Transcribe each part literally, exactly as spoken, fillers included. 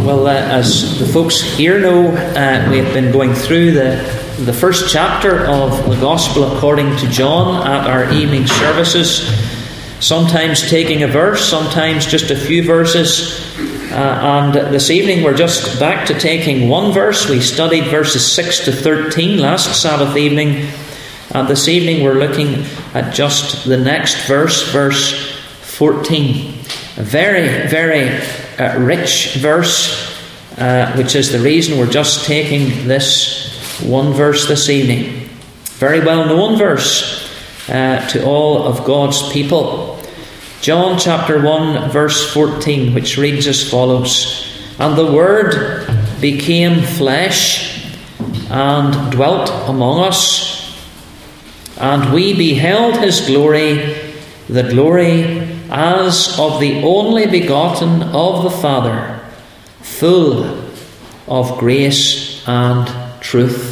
Well, uh, as the folks here know, uh, we've been going through the, the first chapter of the Gospel according to John at our evening services, sometimes taking a verse, sometimes just a few verses. Uh, and this evening we're just back to taking one verse. We studied verses six to thirteen last Sabbath evening. And this evening we're looking at just the next verse, verse fourteen. A very, very uh, rich verse, uh, which is the reason we're just taking this one verse this evening. Very well known verse uh, to all of God's people. John chapter one, verse fourteen, which reads as follows: "And the Word became flesh and dwelt among us, and we beheld his glory, the glory as of the only begotten of the Father, full of grace and truth."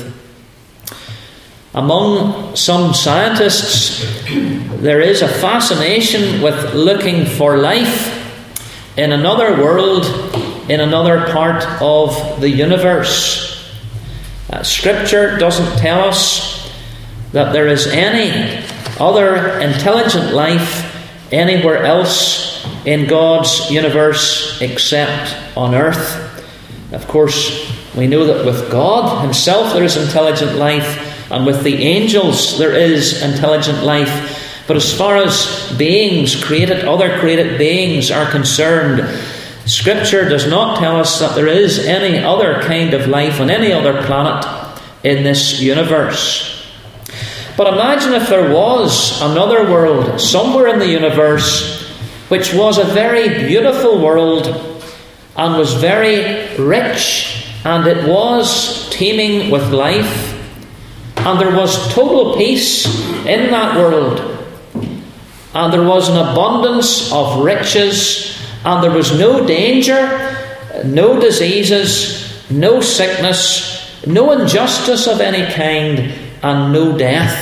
Among some scientists, there is a fascination with looking for life in another world, in another part of the universe. Uh, Scripture doesn't tell us that there is any other intelligent life anywhere else in God's universe except on earth. Of course, we know that with God himself there is intelligent life, and with the angels there is intelligent life. But as far as beings, created, other created beings are concerned, Scripture does not tell us that there is any other kind of life on any other planet in this universe. But imagine if there was another world somewhere in the universe which was a very beautiful world and was very rich, and it was teeming with life, and there was total peace in that world, and there was an abundance of riches, and there was no danger, no diseases, no sickness, no injustice of any kind, and no death.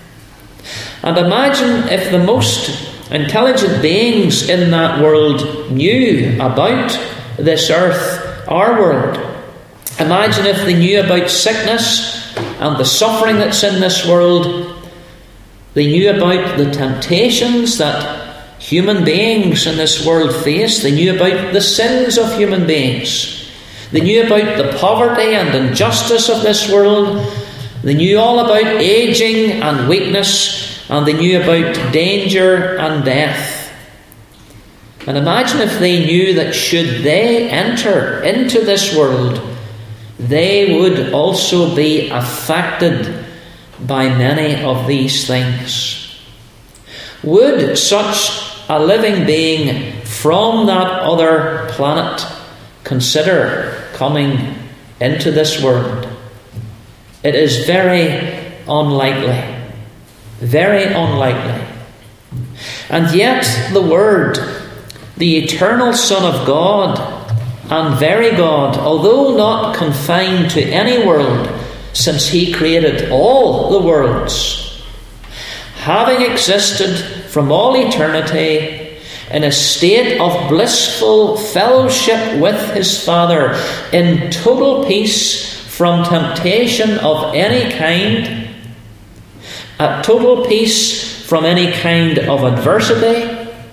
And imagine if the most intelligent beings in that world knew about this earth, our world. Imagine if they knew about sickness and the suffering that's in this world. They knew about the temptations that human beings in this world face. They knew about the sins of human beings. They knew about the poverty and injustice of this world. They knew all about aging and weakness, and they knew about danger and death. And imagine if they knew that should they enter into this world, they would also be affected by many of these things. Would such a living being from that other planet consider coming into this world? It is very unlikely. Very unlikely. And yet the Word, the eternal Son of God and very God, although not confined to any world, since he created all the worlds, having existed from all eternity in a state of blissful fellowship with his Father, in total peace from temptation of any kind, at total peace from any kind of adversity,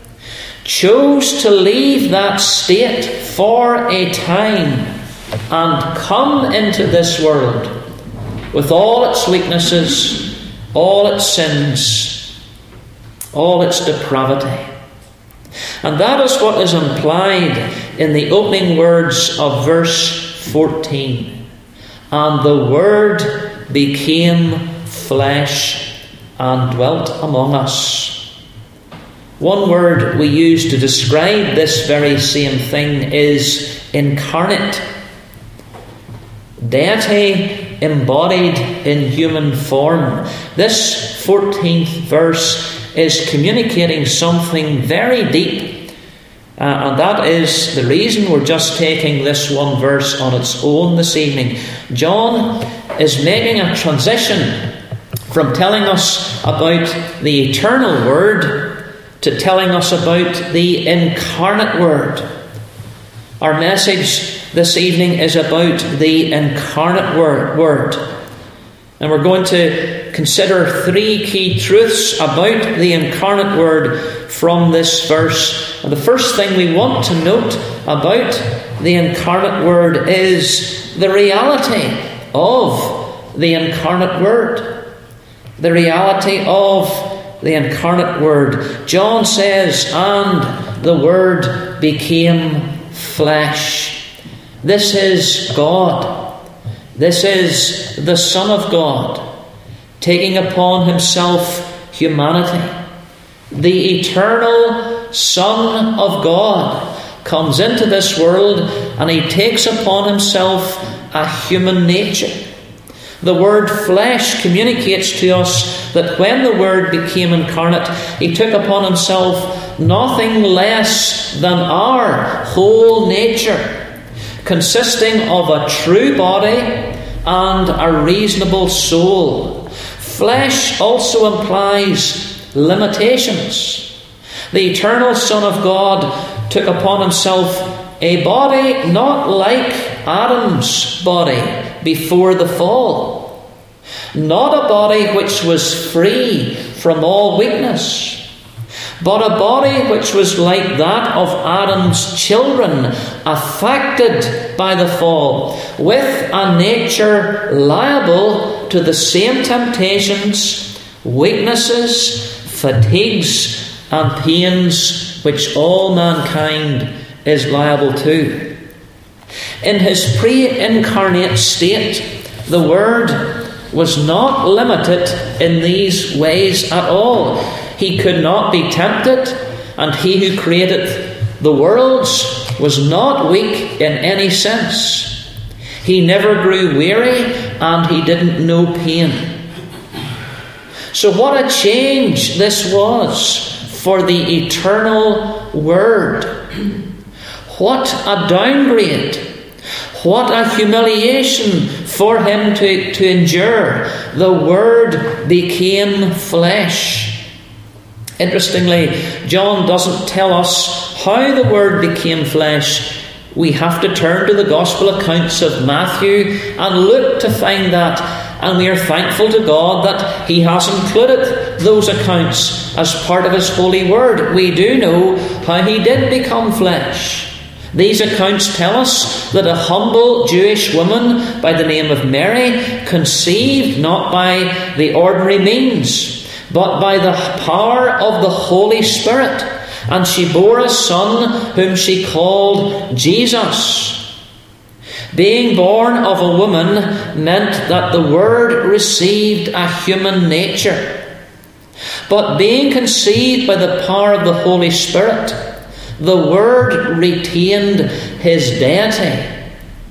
chose to leave that state for a time and come into this world with all its weaknesses, all its sins, all its depravity. And that is what is implied in the opening words of verse fourteen. "And the Word became flesh and dwelt among us." One word we use to describe this very same thing is incarnate. Deity embodied in human form. This fourteenth verse is communicating something very deep, uh, and that is the reason we're just taking this one verse on its own this evening. John is making a transition from telling us about the eternal Word to telling us about the incarnate Word. Our message this evening is about the incarnate Word. And we're going to consider three key truths about the incarnate Word from this verse. And the first thing we want to note about the incarnate Word is the reality of the incarnate Word. The reality of the incarnate Word. John says, and the Word became flesh. This is God. This is the Son of God, taking upon himself humanity. The eternal Son of God comes into this world and he takes upon himself a human nature. The word flesh communicates to us that when the Word became incarnate, he took upon himself nothing less than our whole nature, consisting of a true body and a reasonable soul. Flesh also implies limitations. The eternal Son of God took upon himself a body not like Adam's body before the fall, not a body which was free from all weakness, but a body which was like that of Adam's children, affected by the fall, with a nature liable to the same temptations, weaknesses, fatigues, and pains which all mankind is liable to. In his pre-incarnate state, the Word was not limited in these ways at all. He could not be tempted, and he who created the worlds was not weak in any sense. He never grew weary, and he didn't know pain. So what a change this was for the eternal Word. What a downgrade. What a humiliation for him to, to endure. The Word became flesh. Interestingly, John doesn't tell us how the Word became flesh. We have to turn to the Gospel accounts of Matthew and Luke to find that. And we are thankful to God that he has included those accounts as part of his holy Word. We do know how he did become flesh. These accounts tell us that a humble Jewish woman by the name of Mary conceived not by the ordinary means, but by the power of the Holy Spirit, and she bore a son whom she called Jesus. Being born of a woman meant that the Word received a human nature. But being conceived by the power of the Holy Spirit, the Word retained his deity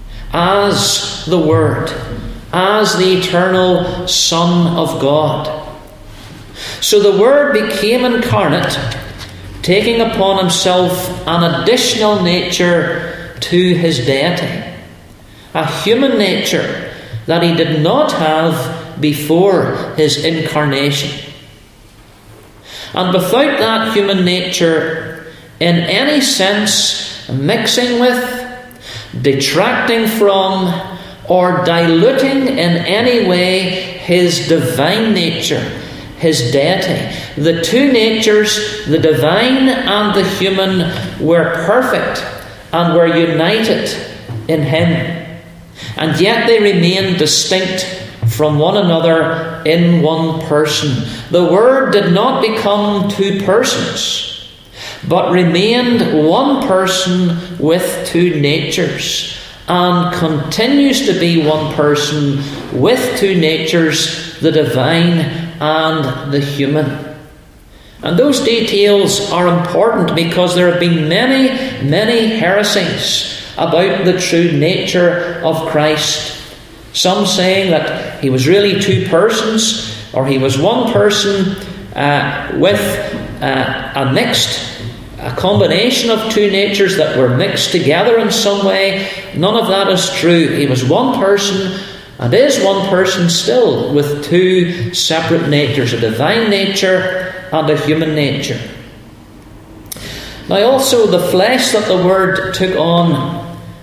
as the Word, as the eternal Son of God. So the Word became incarnate, taking upon himself an additional nature to his deity, a human nature that he did not have before his incarnation. And without that human nature in any sense mixing with, detracting from, or diluting in any way his divine nature, his deity. The two natures, the divine and the human, were perfect and were united in him. And yet they remained distinct from one another in one person. The Word did not become two persons, but remained one person with two natures, and continues to be one person with two natures, the divine and the human. And those details are important because there have been many, many heresies about the true nature of Christ. Some saying that he was really two persons, or he was one person uh, with uh, a mixed A combination of two natures that were mixed together in some way. None of that is true. He was one person and is one person still, with two separate natures, a divine nature and a human nature. Now also, the flesh that the Word took on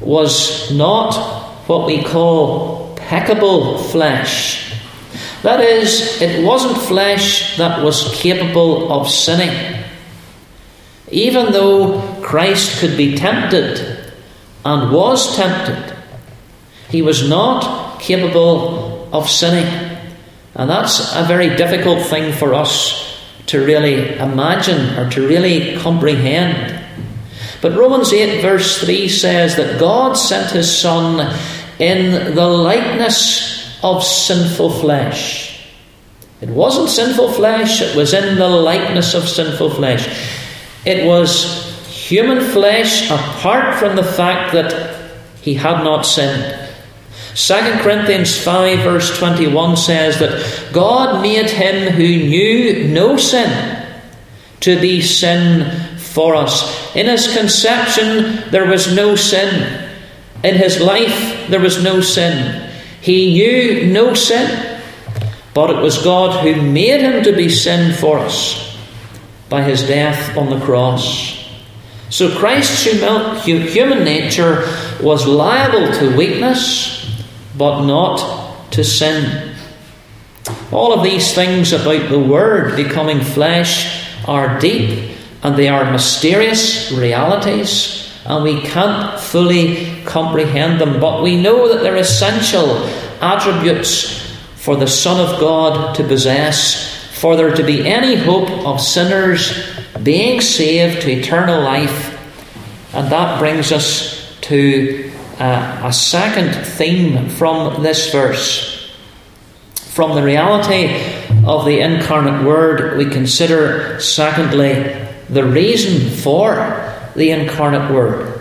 was not what we call peccable flesh. That is, it wasn't flesh that was capable of sinning. Even though Christ could be tempted and was tempted, he was not capable of sinning. And that's a very difficult thing for us to really imagine or to really comprehend. But Romans eight verse three says that God sent his Son in the likeness of sinful flesh. It wasn't sinful flesh, it was in the likeness of sinful flesh. It was human flesh apart from the fact that he had not sinned. Second Corinthians five verse twenty-one says that God made him who knew no sin to be sin for us. In his conception there was no sin. In his life there was no sin. He knew no sin. But it was God who made him to be sin for us by his death on the cross. So Christ's human nature was liable to weakness, but not to sin. All of these things about the Word becoming flesh are deep and they are mysterious realities, and we can't fully comprehend them, but we know that they're essential attributes for the Son of God to possess, for there to be any hope of sinners being saved to eternal life. And that brings us to uh, a second theme from this verse. From the reality of the incarnate Word, we consider, secondly, the reason for the incarnate Word.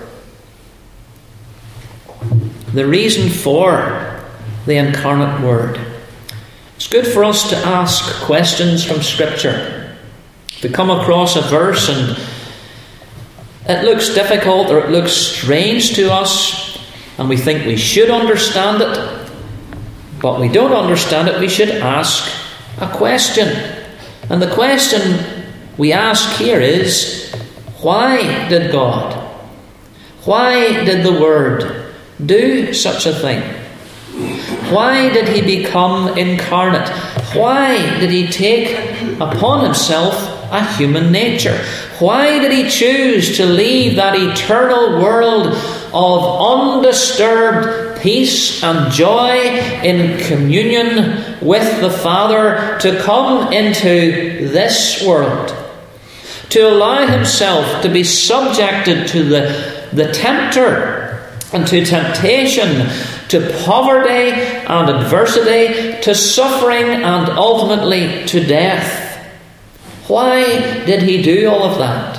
The reason for the incarnate Word. It's good for us to ask questions from Scripture. If we come across a verse and it looks difficult or it looks strange to us and we think we should understand it, but we don't understand it, we should ask a question. And the question we ask here is, why did God, why did the Word do such a thing? Why did he become incarnate? Why did he take upon himself a human nature? Why did he choose to leave that eternal world of undisturbed peace and joy in communion with the Father to come into this world? To allow himself to be subjected to the, the tempter and to temptation, to poverty and adversity, to suffering and ultimately to death. Why did he do all of that?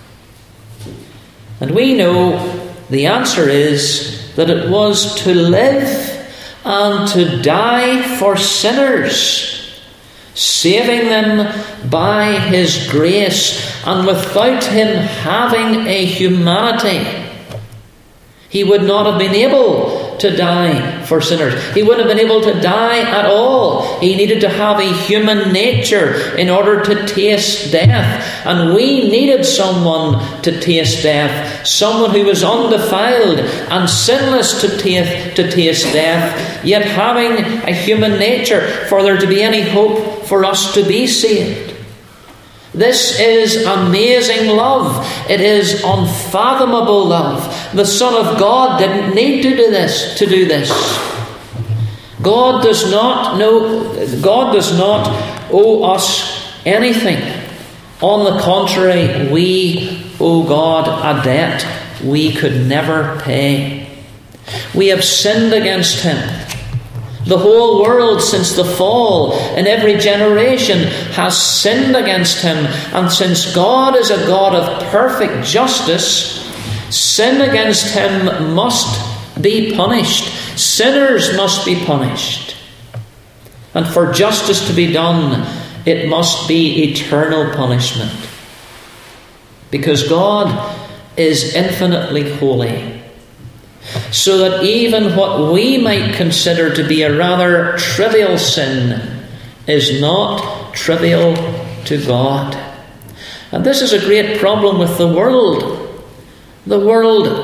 And we know the answer is that it was to live and to die for sinners, saving them by his grace, and without him having a humanity, he would not have been able to die for sinners. He wouldn't have been able to die at all. He needed to have a human nature in order to taste death. And we needed someone to taste death. Someone who was undefiled and sinless to taste, to taste death, yet having a human nature for there to be any hope for us to be saved. This is amazing love. It is unfathomable love. The Son of God didn't need to do this, to do this. God does not know, God does not owe us anything. On the contrary, we owe God a debt we could never pay. We have sinned against him. The whole world since the fall in every generation has sinned against him. And since God is a God of perfect justice, sin against him must be punished. Sinners must be punished. And for justice to be done, it must be eternal punishment. Because God is infinitely holy. So that even what we might consider to be a rather trivial sin is not trivial to God. And this is a great problem with the world. The world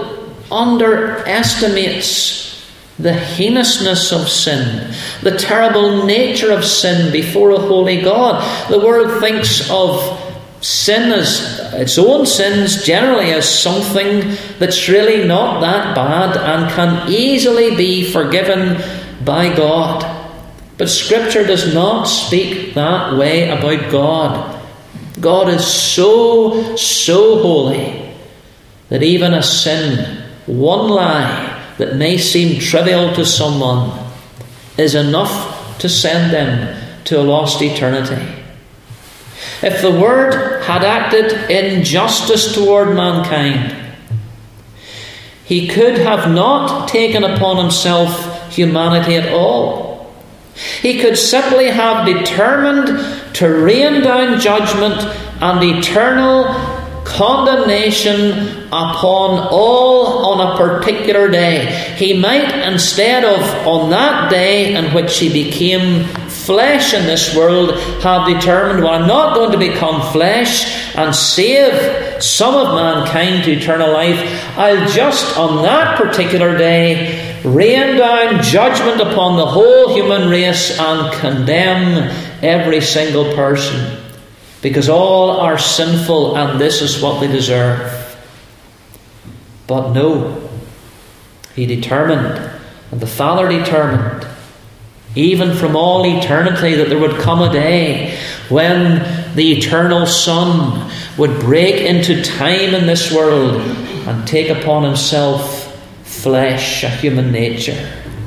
underestimates the heinousness of sin, the terrible nature of sin before a holy God. The world thinks of sin as its own sins generally as something that's really not that bad and can easily be forgiven by God. But Scripture does not speak that way about God. God is so, so holy that even a sin, one lie, that may seem trivial to someone is enough to send them to a lost eternity. If the Word had acted in justice toward mankind, He could have not taken upon Himself humanity at all. He could simply have determined to rain down judgment and eternal condemnation upon all on a particular day. He might, instead of on that day in which He became flesh in this world, have determined, well, I'm not going to become flesh and save some of mankind to eternal life. I'll just on that particular day rain down judgment upon the whole human race and condemn every single person, because all are sinful and this is what they deserve. But no, He determined, and the Father determined, even from all eternity, that there would come a day when the eternal Son would break into time in this world and take upon Himself flesh, a human nature.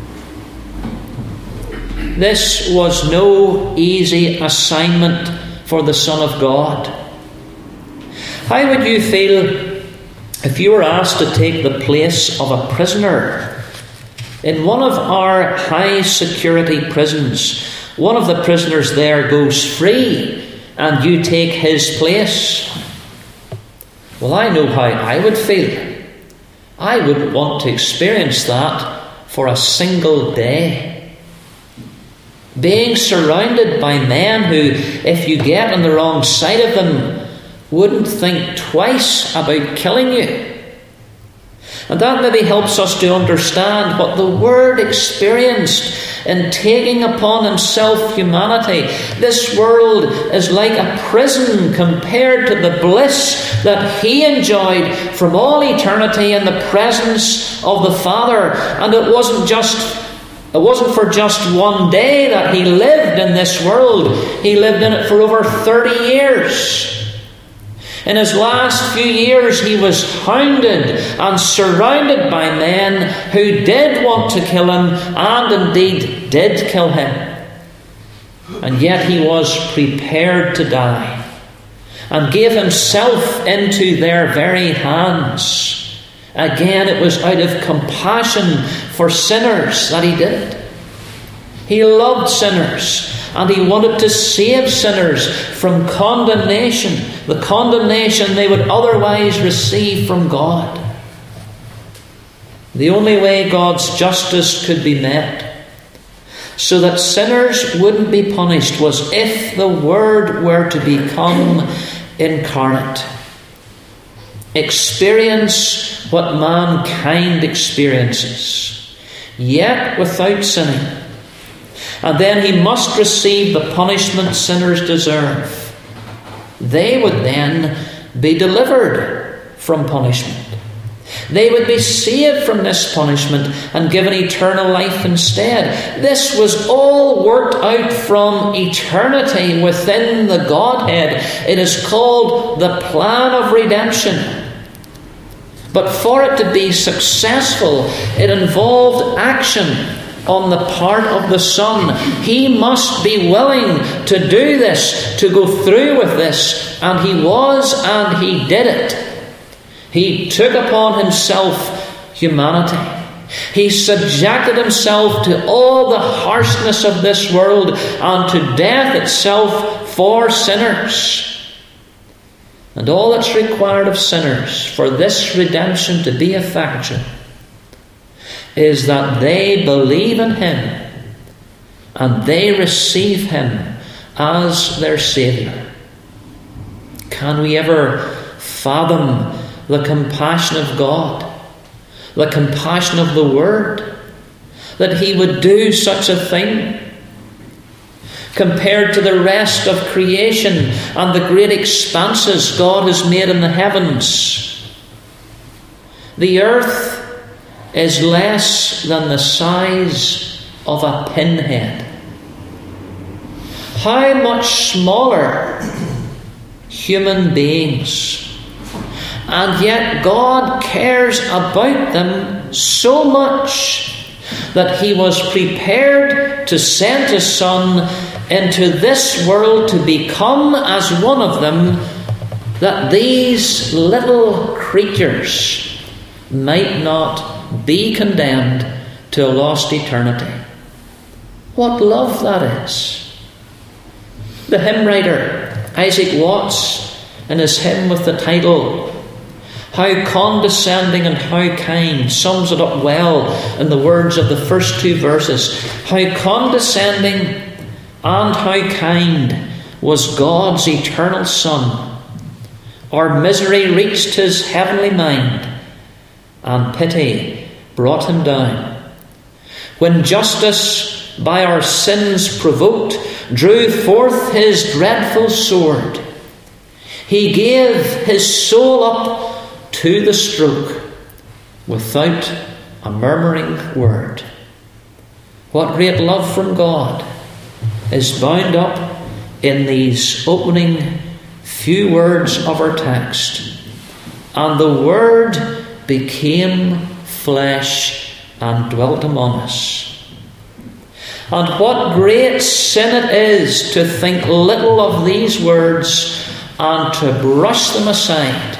This was no easy assignment for the Son of God. How would you feel if you were asked to take the place of a prisoner in one of our high security prisons? One of the prisoners there goes free and you take his place. Well, I know how I would feel. I wouldn't want to experience that for a single day. Being surrounded by men who, if you get on the wrong side of them, wouldn't think twice about killing you. And that maybe helps us to understand what the Word experienced in taking upon Himself humanity. This world is like a prison compared to the bliss that He enjoyed from all eternity in the presence of the Father. And it wasn't just It wasn't for just one day that He lived in this world. He lived in it for over thirty years. In His last few years, He was hounded and surrounded by men who did want to kill Him and indeed did kill Him. And yet He was prepared to die and gave Himself into their very hands. Again, it was out of compassion for sinners that He did it. He loved sinners and He wanted to save sinners from condemnation, the condemnation they would otherwise receive from God. The only way God's justice could be met so that sinners wouldn't be punished was if the Word were to become incarnate. Experience what mankind experiences, yet without sinning. And then He must receive the punishment sinners deserve. They would then be delivered from punishment. They would be saved from this punishment and given eternal life instead. This was all worked out from eternity within the Godhead. It is called the plan of redemption. But for it to be successful, it involved action on the part of the Son. He must be willing to do this, to go through with this. And He was, and He did it. He took upon Himself humanity. He subjected Himself to all the harshness of this world and to death itself for sinners. And all that's required of sinners for this redemption to be effectual is that they believe in Him and they receive Him as their Saviour. Can we ever fathom the compassion of God the compassion of the Word, that he would do such a thing. Compared to the rest of creation and the great expanses God has made in the heavens, the earth is less than the size of a pinhead. How much smaller human beings, and yet God cares about them so much that he was prepared to send his Son into this world to become as one of them, that these little creatures might not be condemned to a lost eternity. What love that is. The hymn writer Isaac Watts, in his hymn with the title "How Condescending and How Kind," sums it up well in the words of the first two verses. How condescending and how kind was God's eternal Son. Our misery reached his heavenly mind, and pity brought him down. When justice, by our sins provoked, drew forth his dreadful sword, he gave his soul up to the stroke without a murmuring word. What great love from God is bound up in these opening few words of our text. And the Word became flesh and dwelt among us. And what great sin it is to think little of these words and to brush them aside,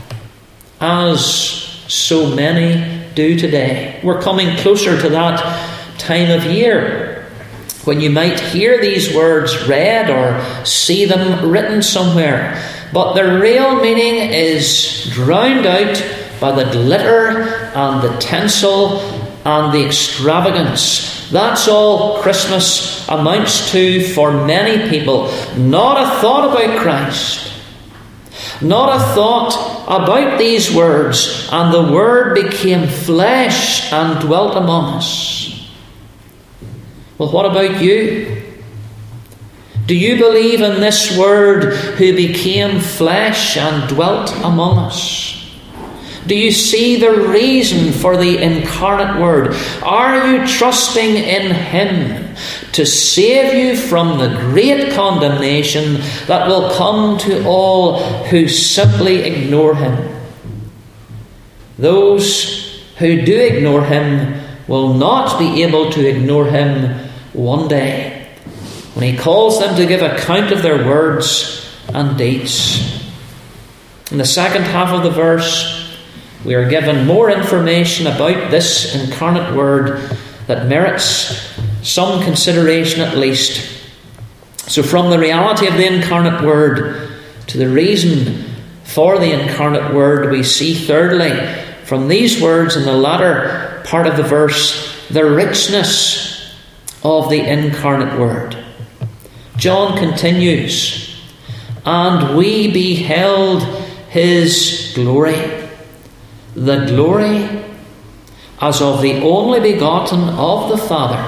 as so many do today. We're coming closer to that time of year when you might hear these words read or see them written somewhere, but their real meaning is drowned out by the glitter and the tinsel and the extravagance. That's all Christmas amounts to for many people. Not a thought about Christ, not a thought about these words, and the Word became flesh and dwelt among us. Well, what about you? Do you believe in this Word who became flesh and dwelt among us? Do you see the reason for the incarnate Word? Are you trusting in Him to save you from the great condemnation that will come to all who simply ignore Him? Those who do ignore Him will not be able to ignore Him one day, when He calls them to give account of their words and deeds. In the second half of the verse, we are given more information about this incarnate Word that merits some consideration at least. So from the reality of the incarnate Word to the reason for the incarnate Word, we see thirdly, from these words in the latter part of the verse, the richness of the incarnate Word. John continues, "And we beheld His glory, the glory as of the only begotten of the Father,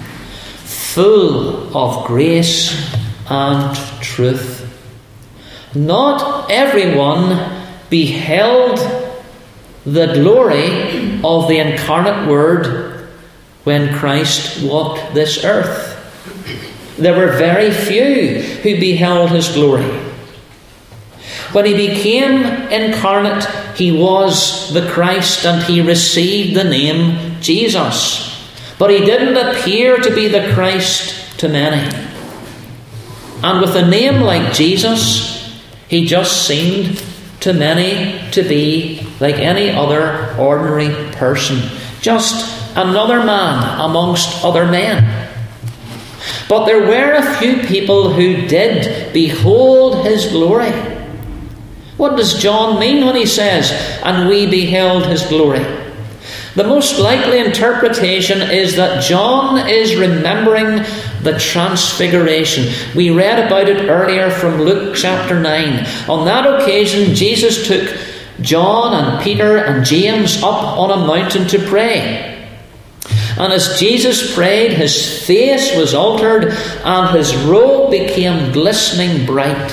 full of grace and truth." Not everyone beheld the glory of the incarnate Word when Christ walked this earth. There were very few who beheld His glory. When He became incarnate, He was the Christ and He received the name Jesus. But He didn't appear to be the Christ to many. And with a name like Jesus, He just seemed to many to be like any other ordinary person. Just another man amongst other men. But there were a few people who did behold His glory. What does John mean when he says, "And we beheld His glory"? The most likely interpretation is that John is remembering the transfiguration. We read about it earlier from Luke chapter nine. On that occasion, Jesus took John and Peter and James up on a mountain to pray. And as Jesus prayed, his face was altered and his robe became glistening bright.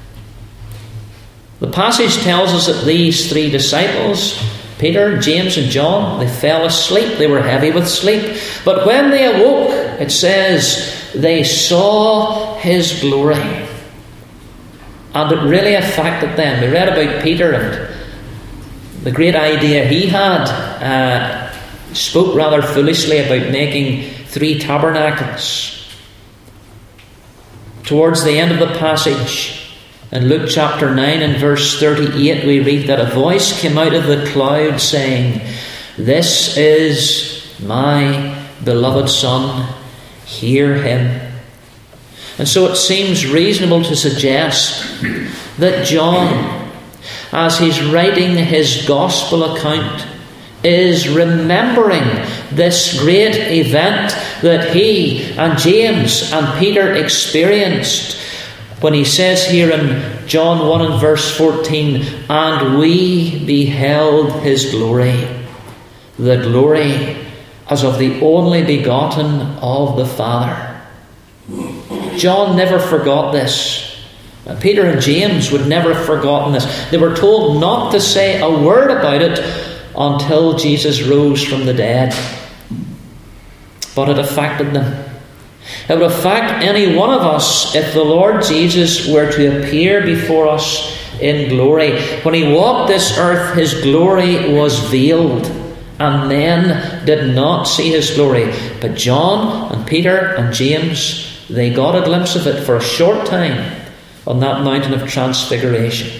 The passage tells us that these three disciples, Peter, James and John, they fell asleep. They were heavy with sleep. But when they awoke, it says, they saw his glory. And it really affected them. We read about Peter and the great idea he had. Uh, spoke rather foolishly about making three tabernacles. Towards the end of the passage, in Luke chapter nine and verse thirty-eight, we read that a voice came out of the cloud saying, "This is my beloved Son, hear him." And so it seems reasonable to suggest that John, as he's writing his gospel account, is remembering this great event that he and James and Peter experienced when he says here in John one and verse fourteen, "And we beheld his glory, the glory as of the only begotten of the Father." John never forgot this. Peter and James would never have forgotten this. They were told not to say a word about it until Jesus rose from the dead. But it affected them. It would affect any one of us if the Lord Jesus were to appear before us in glory. When he walked this earth, his glory was veiled, and men did not see his glory. But John and Peter and James, they got a glimpse of it for a short time on that mountain of transfiguration.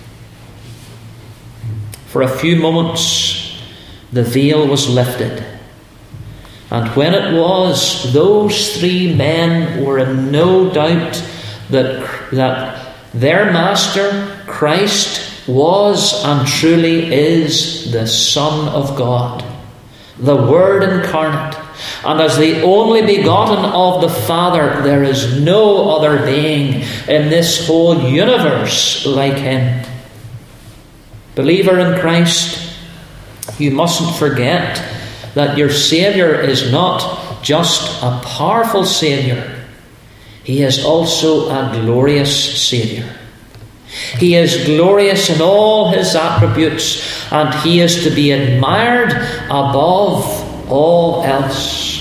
For a few moments, the veil was lifted. And when it was, those three men were in no doubt that, that their Master, Christ, was and truly is the Son of God, the Word incarnate. And as the only begotten of the Father, there is no other being in this whole universe like him. Believer in Christ, you mustn't forget that your Saviour is not just a powerful Saviour. He is also a glorious Saviour. He is glorious in all his attributes, and he is to be admired above all else.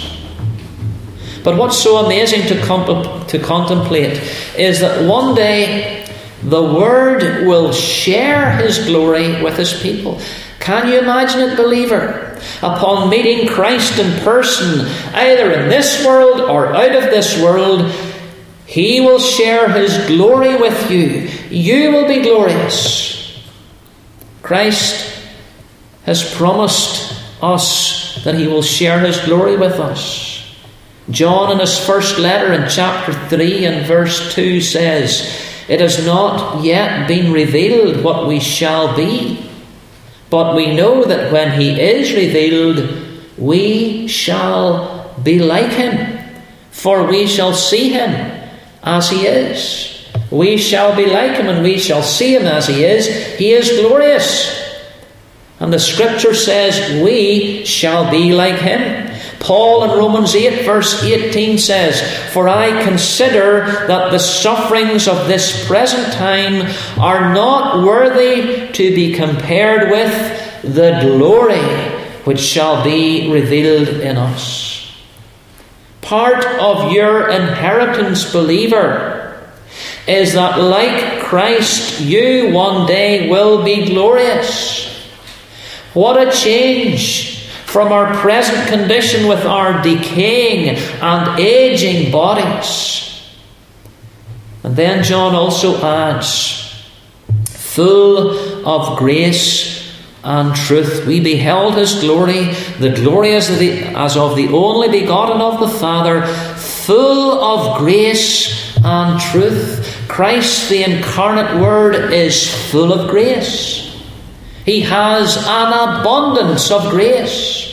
But what's so amazing to, comp- to contemplate is that one day the Word will share his glory with his people. Can you imagine it, believer? Upon meeting Christ in person, either in this world or out of this world, he will share his glory with you. You will be glorious. Christ has promised us that he will share his glory with us. John, in his first letter in chapter three and verse two, says, "It has not yet been revealed what we shall be, but we know that when he is revealed, we shall be like him, for we shall see him as he is." We shall be like him and we shall see him as he is. He is glorious. And the scripture says we shall be like him. Paul in Romans eight verse eighteen says, "For I consider that the sufferings of this present time are not worthy to be compared with the glory which shall be revealed in us." Part of your inheritance, believer, is that like Christ, you one day will be glorious. What a change from our present condition with our decaying and aging bodies. And then John also adds, full of grace and truth. We beheld his glory, the glory as of the, as of the only begotten of the Father, full of grace and truth. Christ, the incarnate Word, is full of grace. He has an abundance of grace.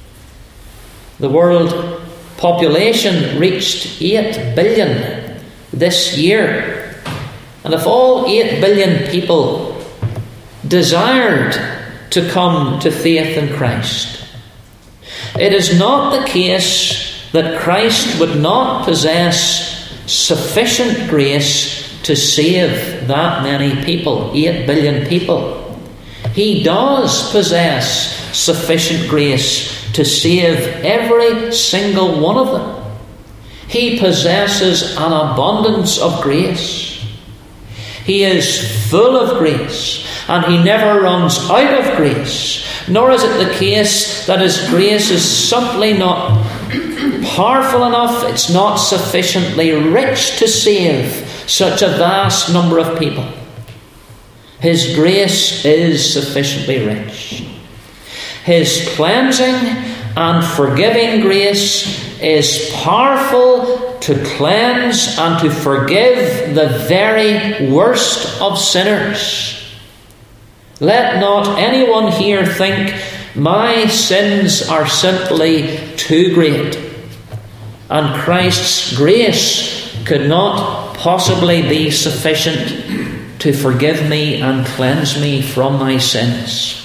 The world population reached eight billion this year. And if all eight billion people desired to come to faith in Christ. It is not the case that Christ would not possess sufficient grace to save that many people, eight billion people. He does possess sufficient grace to save every single one of them. He possesses an abundance of grace. He is full of grace, and he never runs out of grace. Nor is it the case that his grace is simply not powerful enough, it's not sufficiently rich to save such a vast number of people. His grace is sufficiently rich. His cleansing and forgiving grace is powerful to cleanse and to forgive the very worst of sinners. Let not anyone here think my sins are simply too great, and Christ's grace could not possibly be sufficient to forgive me and cleanse me from my sins.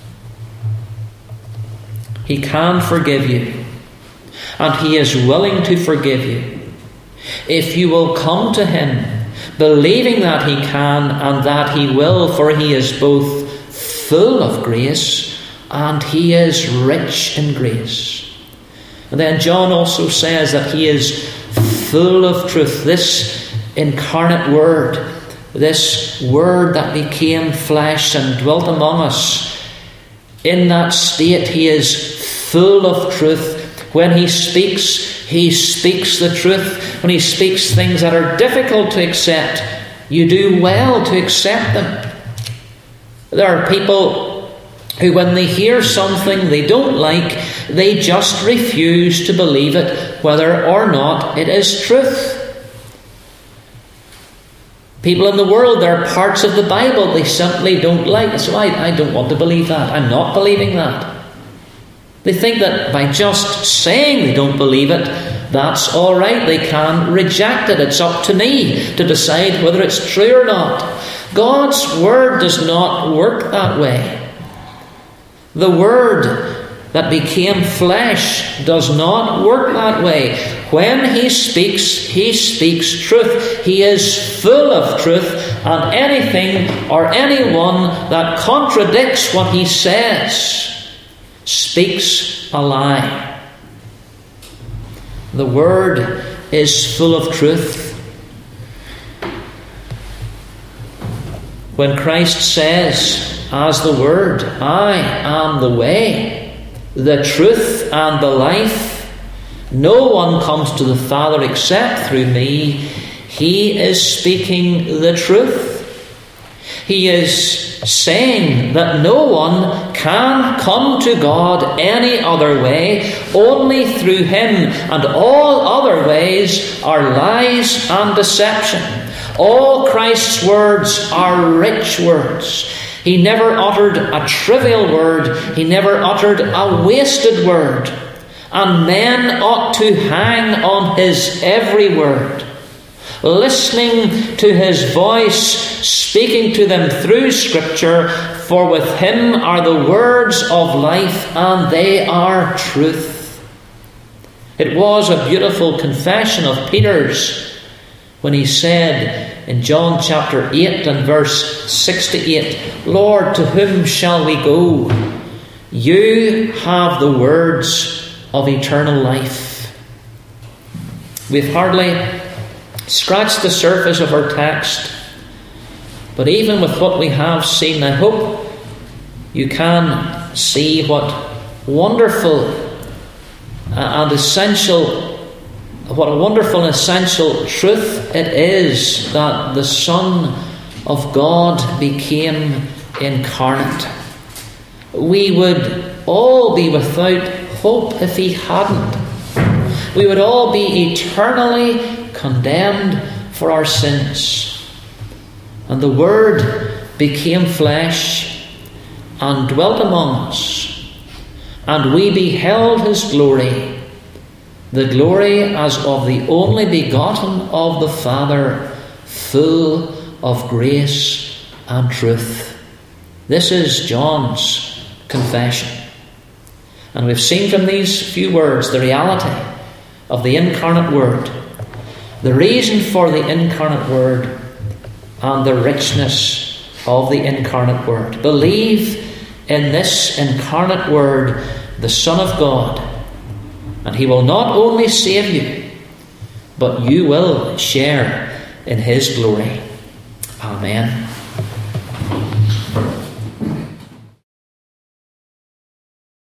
He can forgive you, and he is willing to forgive you if you will come to him, believing that he can and that he will, for he is both full of grace and he is rich in grace. And then John also says that he is full of truth. This incarnate Word, this Word that became flesh and dwelt among us, in that state he is full of truth. When he speaks, he speaks the truth. When he speaks things that are difficult to accept, you do well to accept them. There are people who, when they hear something they don't like, they just refuse to believe it, whether or not it is truth. People in the world, there are parts of the Bible they simply don't like. So I, I don't want to believe that. I'm not believing that. They think that by just saying they don't believe it, that's all right. They can reject it. It's up to me to decide whether it's true or not. God's Word does not work that way. The Word that became flesh does not work that way. When he speaks, he speaks truth. He is full of truth, and anything or anyone that contradicts what he says speaks a lie. The Word is full of truth. When Christ says, as the Word, I am the way, the truth, and the life, no one comes to the Father except through me, he is speaking the truth. He is saying that no one can come to God any other way, only through him, and all other ways are lies and deception. All Christ's words are rich words. He never uttered a trivial word. He never uttered a wasted word. And men ought to hang on his every word, listening to his voice, speaking to them through Scripture, for with him are the words of life, and they are truth. It was a beautiful confession of Peter's when he said in John chapter eight and verse sixty-eight, Lord, to whom shall we go? You have the words of eternal life. We've hardly scratched the surface of our text, but even with what we have seen, I hope you can see what wonderful and essential What a wonderful and essential truth it is that the Son of God became incarnate. We would all be without hope if he hadn't. We would all be eternally condemned for our sins. And the Word became flesh and dwelt among us, and we beheld his glory, the glory as of the only begotten of the Father, full of grace and truth. This is John's confession. And we've seen from these few words the reality of the incarnate Word, the reason for the incarnate Word, and the richness of the incarnate Word. Believe in this incarnate Word, the Son of God, and He will not only save you, but you will share in His glory. Amen.